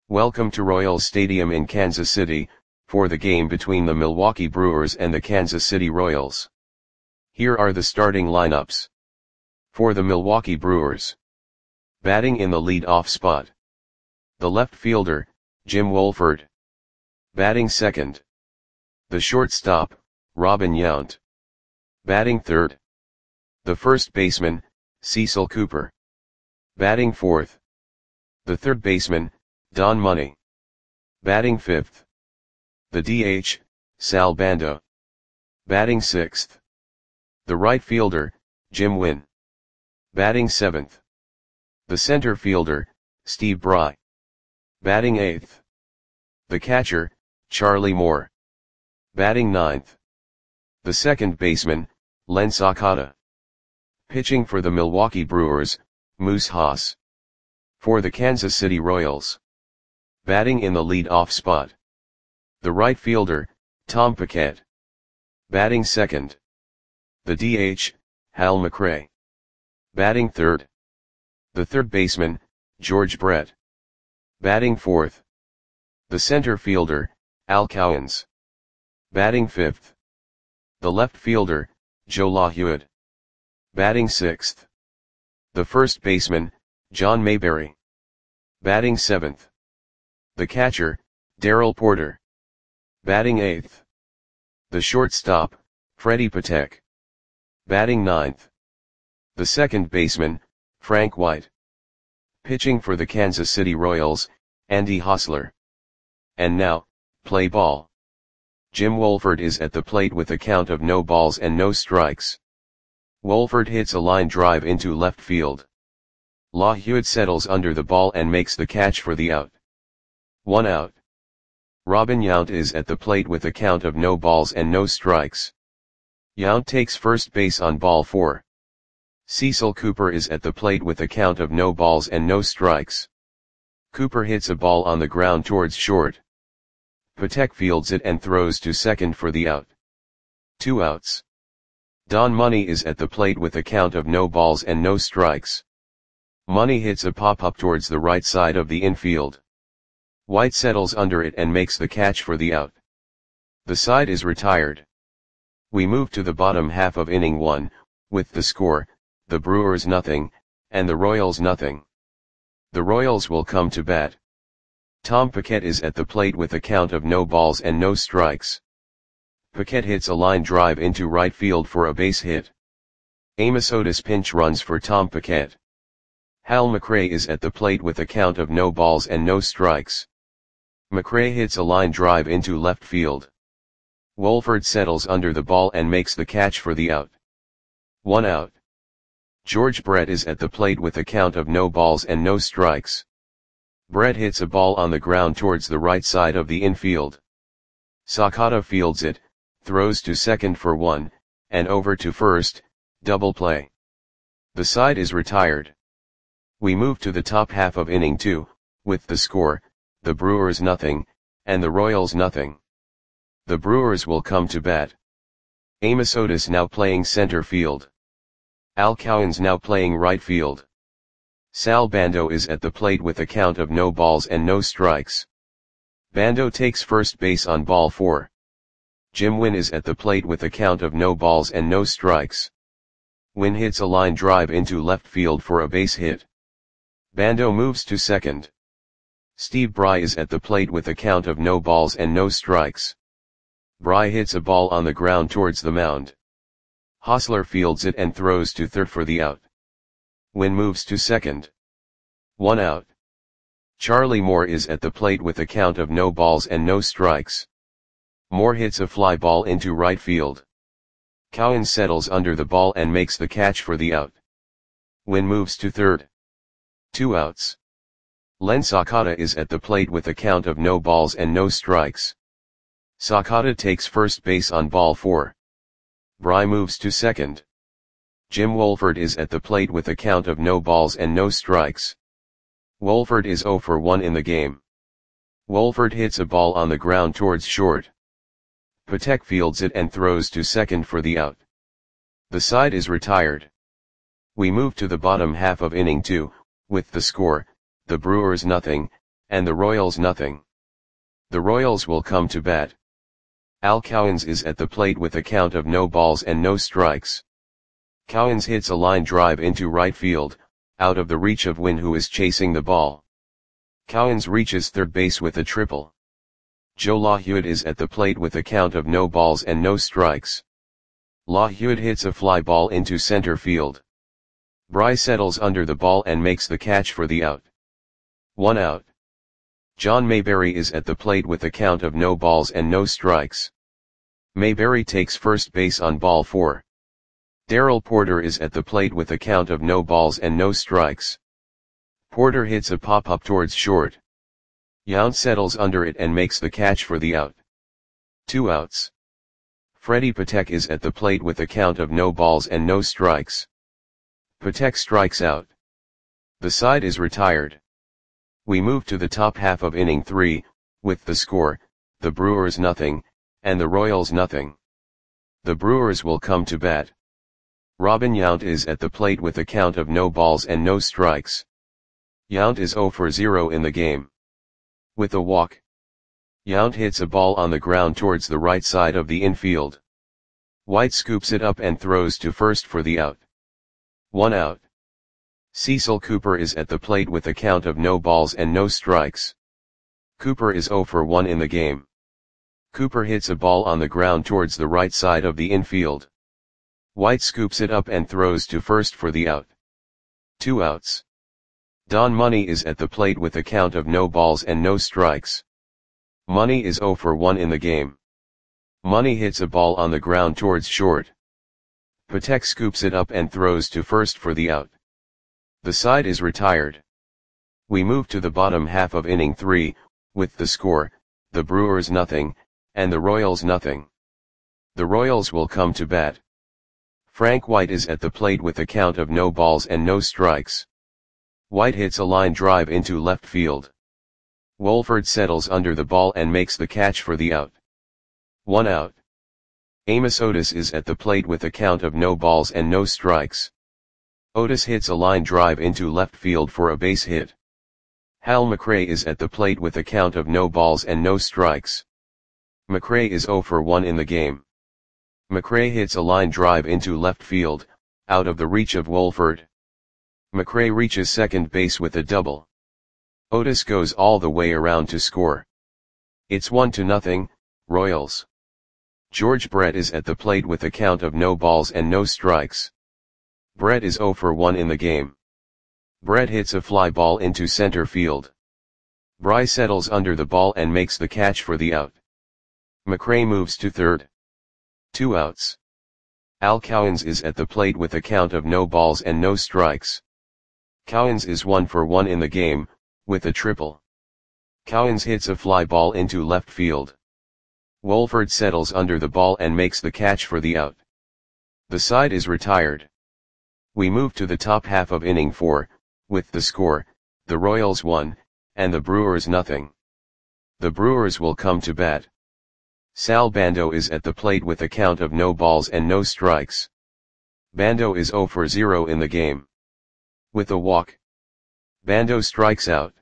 Welcome to Royals Stadium in Kansas City, for the game between the Milwaukee Brewers and the Kansas City Royals. Here are the starting lineups. For the Milwaukee Brewers. Batting in the lead-off spot. The left fielder, Jim Wohlford. Batting second. The shortstop, Robin Yount. Batting third. The first baseman, Cecil Cooper. Batting fourth. The third baseman, Don Money. Batting fifth. The DH, Sal Bando. Batting sixth. The right fielder, Jim Wynn. Batting seventh. The center fielder, Steve Bry. Batting eighth. The catcher, Charlie Moore. Batting ninth. The second baseman, Len Sakata. Pitching for the Milwaukee Brewers, Moose Haas. For the Kansas City Royals. Batting in the lead-off spot. The right fielder, Tom Paquette. Batting second. The DH, Hal McRae. Batting third. The third baseman, George Brett. Batting fourth. The center fielder, Al Cowens. Batting fifth. The left fielder, Joe LaHuid. Batting sixth. The first baseman, John Mayberry. Batting seventh. The catcher, Darrell Porter. Batting eighth. The shortstop, Freddie Patek. Batting ninth. The second baseman, Frank White. Pitching for the Kansas City Royals, Andy Hosler. And now, play ball. Jim Wohlford is at the plate with a count of no balls and no strikes. Wohlford hits a line drive into left field. LaHuid settles under the ball and makes the catch for the out. 1 out. Robin Yount is at the plate with a count of no balls and no strikes. Yount takes first base on ball 4. Cecil Cooper is at the plate with a count of no balls and no strikes. Cooper hits a ball on the ground towards short. Patek fields it and throws to second for the out. 2 outs. Don Money is at the plate with a count of no balls and no strikes. Money hits a pop-up towards the right side of the infield. White settles under it and makes the catch for the out. The side is retired. We move to the bottom half of inning 1, with the score, the Brewers nothing, and the Royals nothing. The Royals will come to bat. Tom Paquette is at the plate with a count of no balls and no strikes. Paquette hits a line drive into right field for a base hit. Amos Otis pinch runs for Tom Paquette. Hal McRae is at the plate with a count of no balls and no strikes. McRae hits a line drive into left field. Wohlford settles under the ball and makes the catch for the out. 1 out. George Brett is at the plate with a count of no balls and no strikes. Brett hits a ball on the ground towards the right side of the infield. Sakata fields it, throws to second for 1, and over to first, double play. The side is retired. We move to the top half of inning 2, with the score, the Brewers nothing, and the Royals nothing. The Brewers will come to bat. Amos Otis now playing center field. Al Cowens now playing right field. Sal Bando is at the plate with a count of no balls and no strikes. Bando takes first base on ball 4. Jim Wynn is at the plate with a count of no balls and no strikes. Wynn hits a line drive into left field for a base hit. Bando moves to second. Steve Bry is at the plate with a count of no balls and no strikes. Bry hits a ball on the ground towards the mound. Hosler fields it and throws to third for the out. Wynn moves to second. 1 out. Charlie Moore is at the plate with a count of no balls and no strikes. Moore hits a fly ball into right field. Cowens settles under the ball and makes the catch for the out. Wynn moves to third. 2 outs. Len Sakata is at the plate with a count of no balls and no strikes. Sakata takes first base on ball 4. Bry moves to second. Jim Wohlford is at the plate with a count of no balls and no strikes. Wohlford is 0 for 1 in the game. Wohlford hits a ball on the ground towards short. Patek fields it and throws to second for the out. The side is retired. We move to the bottom half of inning 2, with the score, the Brewers nothing, and the Royals nothing. The Royals will come to bat. Al Cowens is at the plate with a count of no balls and no strikes. Cowens hits a line drive into right field, out of the reach of Wynn, who is chasing the ball. Cowens reaches third base with a triple. Joe LaHewitt is at the plate with a count of no balls and no strikes. LaHewitt hits a fly ball into center field. Bry settles under the ball and makes the catch for the out. 1 out. John Mayberry is at the plate with a count of no balls and no strikes. Mayberry takes first base on ball 4. Darrell Porter is at the plate with a count of no balls and no strikes. Porter hits a pop-up towards short. Yount settles under it and makes the catch for the out. 2 outs. Freddie Patek is at the plate with a count of no balls and no strikes. Patek strikes out. The side is retired. We move to the top half of inning 3, with the score, the Brewers nothing, and the Royals nothing. The Brewers will come to bat. Robin Yount is at the plate with a count of no balls and no strikes. Yount is 0 for 0 in the game. With a walk. Yount hits a ball on the ground towards the right side of the infield. White scoops it up and throws to first for the out. 1 out. Cecil Cooper is at the plate with a count of no balls and no strikes. Cooper is 0 for 1 in the game. Cooper hits a ball on the ground towards the right side of the infield. White scoops it up and throws to first for the out. 2 outs. Don Money is at the plate with a count of no balls and no strikes. Money is 0 for 1 in the game. Money hits a ball on the ground towards short. Patek scoops it up and throws to first for the out. The side is retired. We move to the bottom half of inning 3, with the score, the Brewers nothing, and the Royals nothing. The Royals will come to bat. Frank White is at the plate with a count of no balls and no strikes. White hits a line drive into left field. Wolford settles under the ball and makes the catch for the out. 1 out. Amos Otis is at the plate with a count of no balls and no strikes. Otis hits a line drive into left field for a base hit. Hal McRae is at the plate with a count of no balls and no strikes. McRae is 0 for 1 in the game. McRae hits a line drive into left field, out of the reach of Wolford. McRae reaches second base with a double. Otis goes all the way around to score. It's 1-0, Royals. George Brett is at the plate with a count of no balls and no strikes. Brett is 0 for 1 in the game. Brett hits a fly ball into center field. Bry settles under the ball and makes the catch for the out. McRae moves to third. 2 outs. Al Cowens is at the plate with a count of no balls and no strikes. Cowens is 1 for 1 in the game, with a triple. Cowens hits a fly ball into left field. Wolford settles under the ball and makes the catch for the out. The side is retired. We move to the top half of inning 4, with the score, the Royals 1, and the Brewers nothing. The Brewers will come to bat. Sal Bando is at the plate with a count of no balls and no strikes. Bando is 0 for 0 in the game. With a walk. Bando strikes out.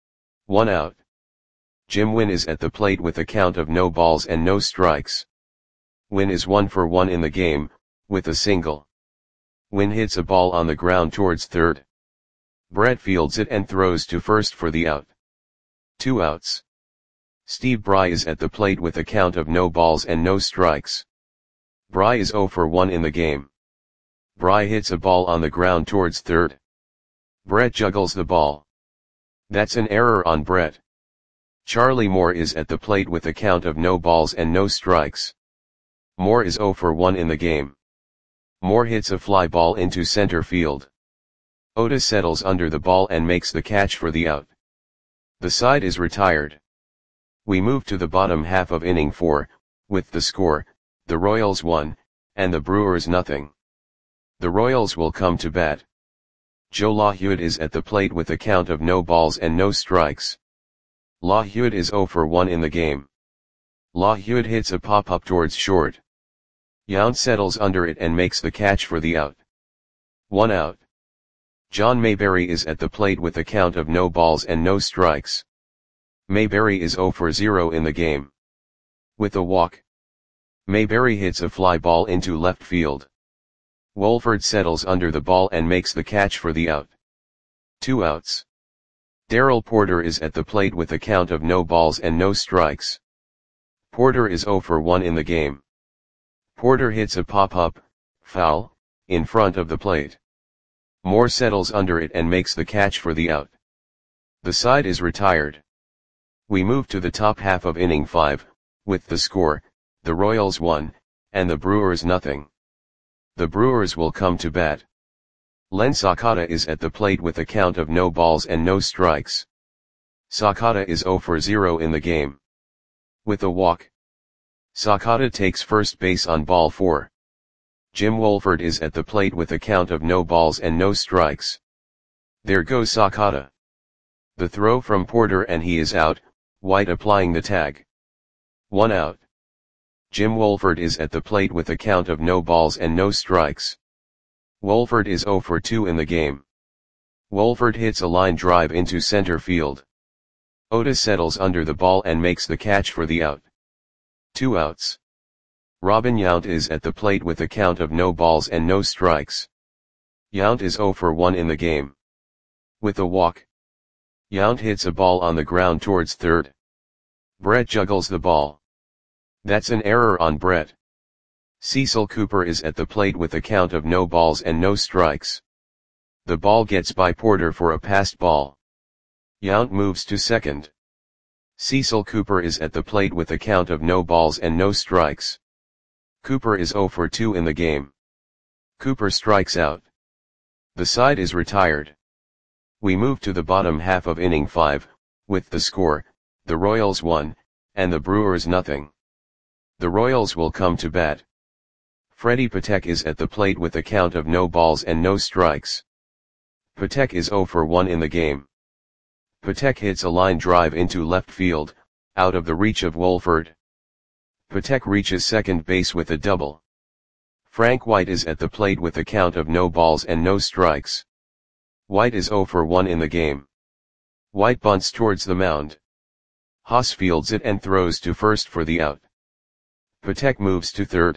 1 out. Jim Wynn is at the plate with a count of no balls and no strikes. Wynn is 1 for 1 in the game, with a single. Wynn hits a ball on the ground towards third. Brett fields it and throws to first for the out. 2 outs. Steve Bry is at the plate with a count of no balls and no strikes. Bry is 0 for 1 in the game. Bry hits a ball on the ground towards third. Brett juggles the ball. That's an error on Brett. Charlie Moore is at the plate with a count of no balls and no strikes. Moore is 0 for 1 in the game. Moore hits a fly ball into center field. Otis settles under the ball and makes the catch for the out. The side is retired. We move to the bottom half of inning 4, with the score, the Royals 1, and the Brewers nothing. The Royals will come to bat. Joe LaHewitt is at the plate with a count of no balls and no strikes. LaHewitt is 0 for 1 in the game. LaHewitt hits a pop-up towards short. Yount settles under it and makes the catch for the out. 1 out. John Mayberry is at the plate with a count of no balls and no strikes. Mayberry is 0 for 0 in the game. With a walk, Mayberry hits a fly ball into left field. Wolford settles under the ball and makes the catch for the out. 2 outs. Darrell Porter is at the plate with a count of no balls and no strikes. Porter is 0 for 1 in the game. Porter hits a pop-up, foul, in front of the plate. Moore settles under it and makes the catch for the out. The side is retired. We move to the top half of inning 5, with the score, the Royals 1, and the Brewers nothing. The Brewers will come to bat. Len Sakata is at the plate with a count of no balls and no strikes. Sakata is 0 for 0 in the game. With a walk, Sakata takes first base on ball 4. Jim Wolford is at the plate with a count of no balls and no strikes. There goes Sakata. The throw from Porter and he is out, White applying the tag. 1 out. Jim Wolford is at the plate with a count of no balls and no strikes. Wolford is 0 for 2 in the game. Wolford hits a line drive into center field. Otis settles under the ball and makes the catch for the out. 2 outs. Robin Yount is at the plate with a count of no balls and no strikes. Yount is 0 for 1 in the game. With a walk, Yount hits a ball on the ground towards third. Brett juggles the ball. That's an error on Brett. Cecil Cooper is at the plate with a count of no balls and no strikes. The ball gets by Porter for a passed ball. Yount moves to second. Cecil Cooper is at the plate with a count of no balls and no strikes. Cooper is 0 for 2 in the game. Cooper strikes out. The side is retired. We move to the bottom half of inning 5, with the score, the Royals 1, and the Brewers nothing. The Royals will come to bat. Freddie Patek is at the plate with a count of no balls and no strikes. Patek is 0 for 1 in the game. Patek hits a line drive into left field, out of the reach of Wolford. Patek reaches second base with a double. Frank White is at the plate with a count of no balls and no strikes. White is 0 for 1 in the game. White bunts towards the mound. Haas fields it and throws to first for the out. Patek moves to third.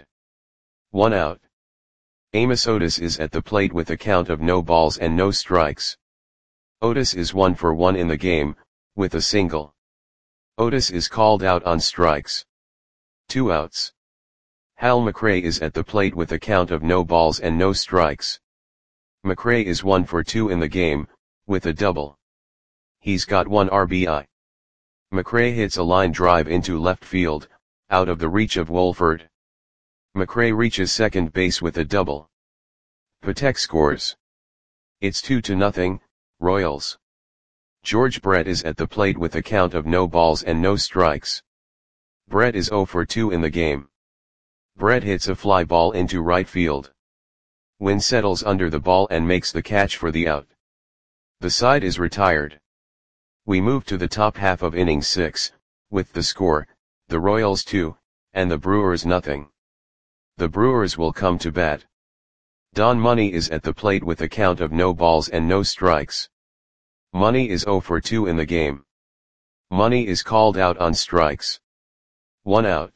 1 out. Amos Otis is at the plate with a count of no balls and no strikes. Otis is 1 for 1 in the game, with a single. Otis is called out on strikes. 2 outs. Hal McRae is at the plate with a count of no balls and no strikes. McRae is 1 for 2 in the game, with a double. He's got 1 RBI. McRae hits a line drive into left field, out of the reach of Wolford. McRae reaches second base with a double. Patek scores. It's 2-0, Royals. George Brett is at the plate with a count of no balls and no strikes. Brett is 0 for 2 in the game. Brett hits a fly ball into right field. Wynn settles under the ball and makes the catch for the out. The side is retired. We move to the top half of inning 6, with the score, the Royals 2, and the Brewers nothing. The Brewers will come to bat. Don Money is at the plate with a count of no balls and no strikes. Money is 0 for 2 in the game. Money is called out on strikes. 1 out.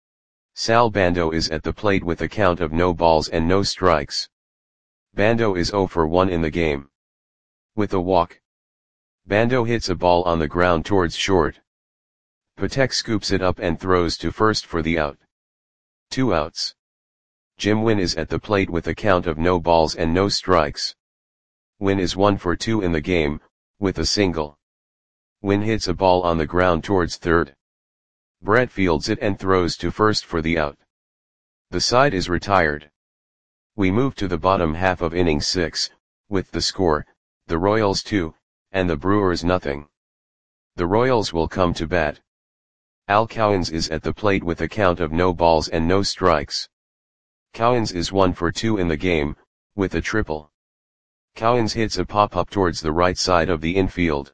Sal Bando is at the plate with a count of no balls and no strikes. Bando is 0 for 1 in the game. With a walk, Bando hits a ball on the ground towards short. Patek scoops it up and throws to first for the out. 2 outs. Jim Wynn is at the plate with a count of no balls and no strikes. Wynn is 1 for 2 in the game, with a single. Wynn hits a ball on the ground towards third. Brett fields it and throws to first for the out. The side is retired. We move to the bottom half of inning 6, with the score, the Royals 2, and the Brewers nothing. The Royals will come to bat. Al Cowens is at the plate with a count of no balls and no strikes. Cowens is 1 for 2 in the game, with a triple. Cowens hits a pop-up towards the right side of the infield.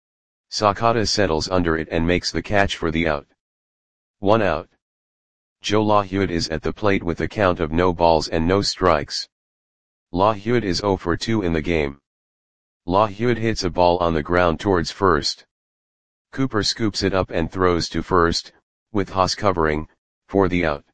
Sakata settles under it and makes the catch for the out. 1 out. Joe LaHude is at the plate with a count of no balls and no strikes. LaHude is 0 for 2 in the game. LaHude hits a ball on the ground towards first. Cooper scoops it up and throws to first, with Haas covering, for the out.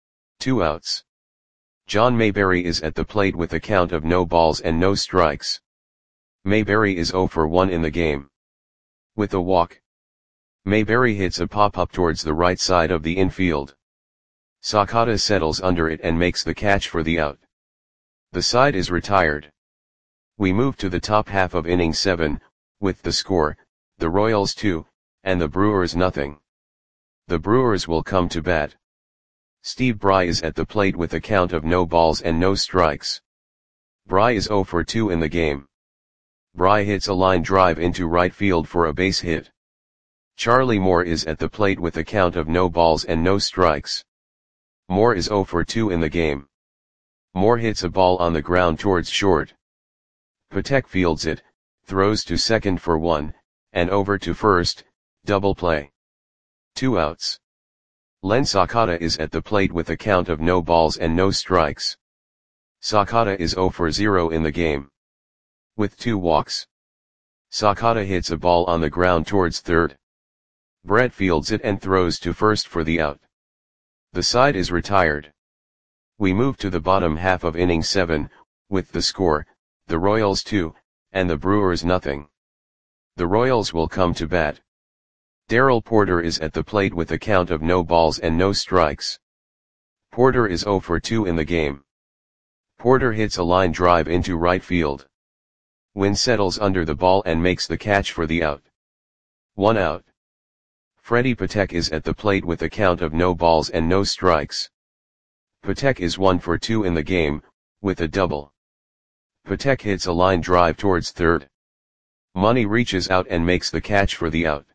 2 outs. John Mayberry is at the plate with a count of no balls and no strikes. Mayberry is 0 for 1 in the game. With a walk, Mayberry hits a pop-up towards the right side of the infield. Sakata settles under it and makes the catch for the out. The side is retired. We move to the top half of inning 7, with the score, the Royals 2, and the Brewers nothing. The Brewers will come to bat. Steve Bry is at the plate with a count of no balls and no strikes. Bry is 0 for 2 in the game. Bry hits a line drive into right field for a base hit. Charlie Moore is at the plate with a count of no balls and no strikes. Moore is 0 for 2 in the game. Moore hits a ball on the ground towards short. Patek fields it, throws to second for 1, and over to first, double play. 2 outs. Len Sakata is at the plate with a count of no balls and no strikes. Sakata is 0 for 0 in the game. With 2 walks, Sakata hits a ball on the ground towards third. Brett fields it and throws to first for the out. The side is retired. We move to the bottom half of inning 7, with the score, the Royals 2, and the Brewers nothing. The Royals will come to bat. Darrell Porter is at the plate with a count of no balls and no strikes. Porter is 0 for 2 in the game. Porter hits a line drive into right field. Wynn settles under the ball and makes the catch for the out. 1 out. Freddie Patek is at the plate with a count of no balls and no strikes. Patek is 1 for 2 in the game, with a double. Patek hits a line drive towards third. Money reaches out and makes the catch for the out.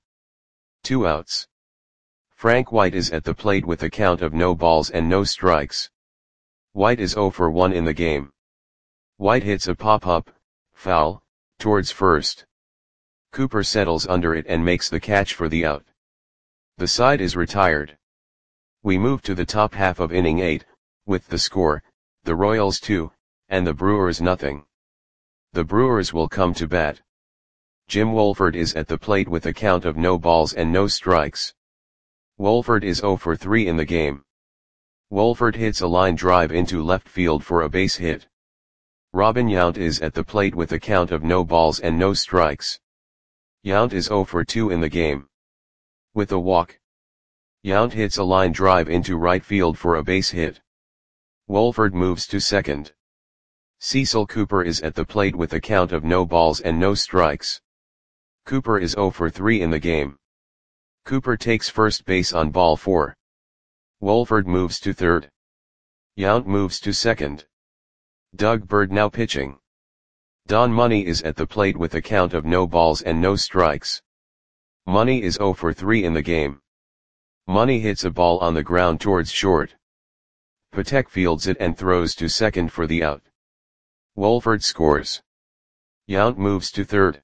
2 outs. Frank White is at the plate with a count of no balls and no strikes. White is 0 for 1 in the game. White hits a pop-up, foul, towards first. Cooper settles under it and makes the catch for the out. The side is retired. We move to the top half of inning 8, with the score, the Royals 2, and the Brewers nothing. The Brewers will come to bat. Jim Wolford is at the plate with a count of no balls and no strikes. Wolford is 0 for 3 in the game. Wolford hits a line drive into left field for a base hit. Robin Yount is at the plate with a count of no balls and no strikes. Yount is 0 for 2 in the game. With a walk, Yount hits a line drive into right field for a base hit. Wolford moves to second. Cecil Cooper is at the plate with a count of no balls and no strikes. Cooper is 0 for 3 in the game. Cooper takes first base on ball 4. Wolford moves to third. Yount moves to second. Doug Bird now pitching. Don Money is at the plate with a count of no balls and no strikes. Money is 0 for 3 in the game. Money hits a ball on the ground towards short. Patek fields it and throws to second for the out. Wolford scores. Yount moves to third.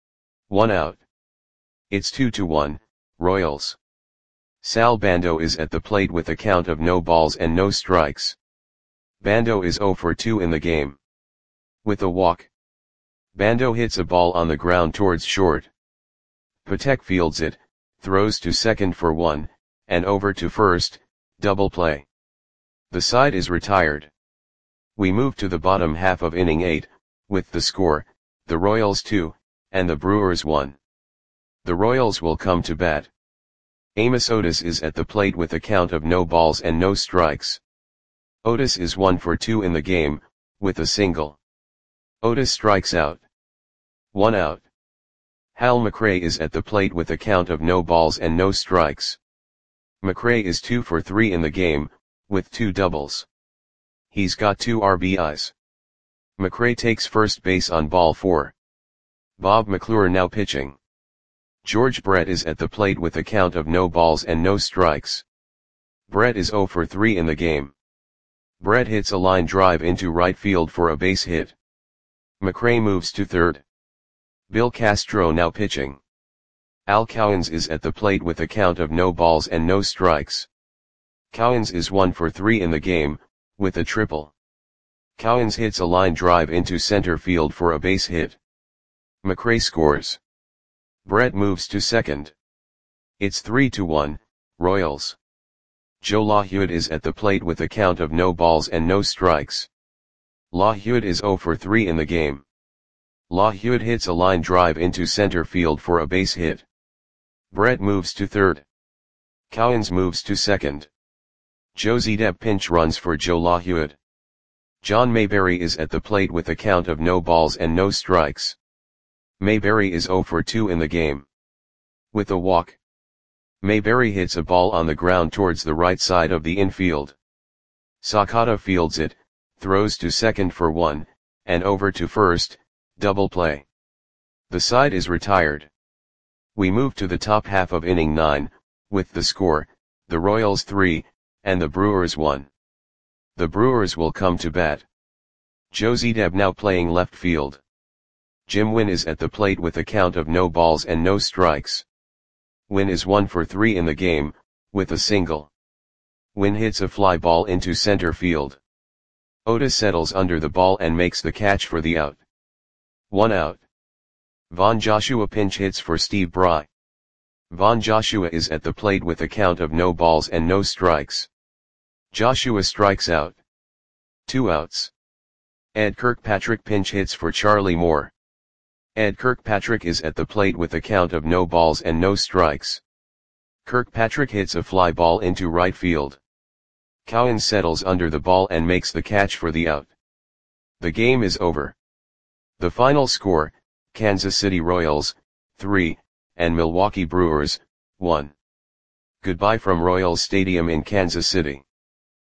1 out. It's 2-1, Royals. Sal Bando is at the plate with a count of no balls and no strikes. Bando is 0 for 2 in the game. With a walk, Bando hits a ball on the ground towards short. Patek fields it, throws to second for 1, and over to first, double play. The side is retired. We move to the bottom half of inning 8, with the score, the Royals 2, and the Brewers 1. The Royals will come to bat. Amos Otis is at the plate with a count of no balls and no strikes. Otis is 1 for 2 in the game, with a single. Otis strikes out. 1 out. Hal McRae is at the plate with a count of no balls and no strikes. McRae is 2 for 3 in the game, with 2 doubles. He's got 2 RBIs. McRae takes first base on ball 4. Bob McClure now pitching. George Brett is at the plate with a count of no balls and no strikes. Brett is 0 for 3 in the game. Brett hits a line drive into right field for a base hit. McRae moves to third. Bill Castro now pitching. Al Cowens is at the plate with a count of no balls and no strikes. Cowens is 1 for 3 in the game, with a triple. Cowens hits a line drive into center field for a base hit. McRae scores. Brett moves to second. It's 3-1, Royals. Joe LaHuet is at the plate with a count of no balls and no strikes. LaHuet is 0 for 3 in the game. LaHuet hits a line drive into center field for a base hit. Brett moves to third. Cowens moves to second. Josie Depp pinch runs for Joe LaHuet. John Mayberry is at the plate with a count of no balls and no strikes. Mayberry is 0 for 2 in the game. With a walk, Mayberry hits a ball on the ground towards the right side of the infield. Sakata fields it, throws to second for 1, and over to first, double play. The side is retired. We move to the top half of inning 9, with the score, the Royals 3, and the Brewers 1. The Brewers will come to bat. Josie Depp now playing left field. Jim Wynn is at the plate with a count of no balls and no strikes. Wynn is 1 for 3 in the game, with a single. Wynn hits a fly ball into center field. Otis settles under the ball and makes the catch for the out. 1 out. Von Joshua pinch hits for Steve Bry. Von Joshua is at the plate with a count of no balls and no strikes. Joshua strikes out. 2 outs. Ed Kirkpatrick pinch hits for Charlie Moore. Ed Kirkpatrick is at the plate with a count of no balls and no strikes. Kirkpatrick hits a fly ball into right field. Cowens settles under the ball and makes the catch for the out. The game is over. The final score, Kansas City Royals, 3, and Milwaukee Brewers, 1. Goodbye from Royals Stadium in Kansas City.